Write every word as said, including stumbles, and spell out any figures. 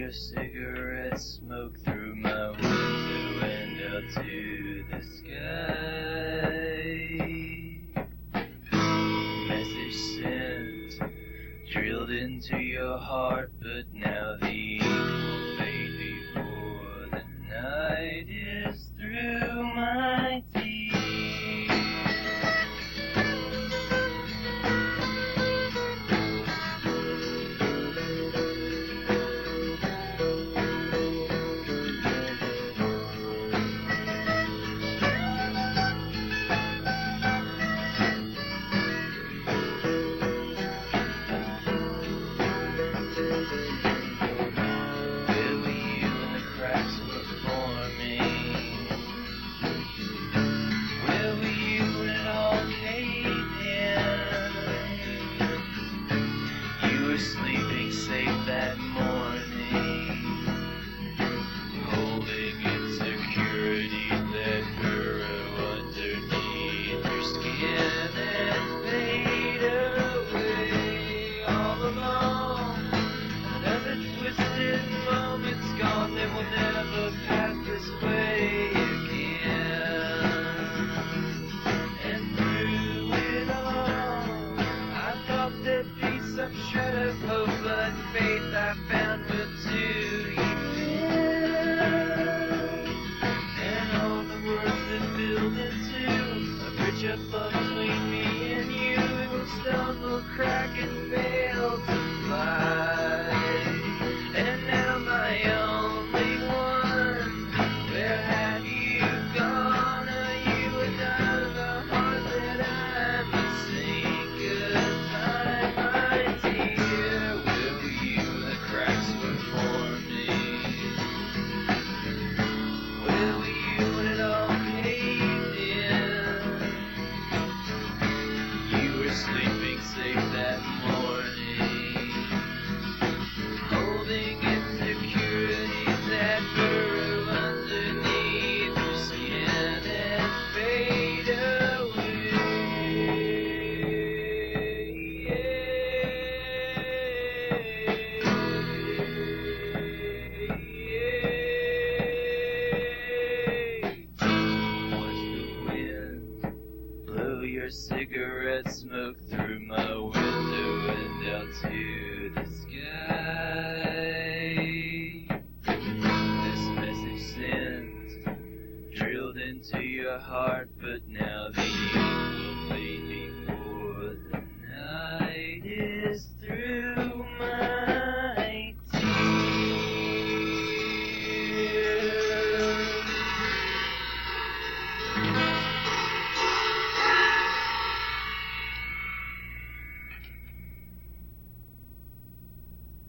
your cigarette smoke through my window and out to the sky. Message sent, drilled into your heart, but now the ink will fade before the night is through my teeth. Sleeping safe that morning, holding insecurities that burrow underneath your skin and fade away all along. Another twisted moment's gone that will never pass this way again. And through it all, I thought there'd be some shred of hope, but faith I found will do you good. And all the words that build into a bridge of love between me and you will stumble, crack, and fail to fly. And now my only one, where have you gone? Are you another heart that I must say goodbye, my dear? Where were you when the cracks were forming? Where were you when it all caved in? You were sleeping safe that morning, holding insecurities that burrow underneath your skin and fade away. Was the wind blow your cigarette smoke through my window and out to the sky? This message sent, drilled into your heart, but now the ink will fade before the night is through.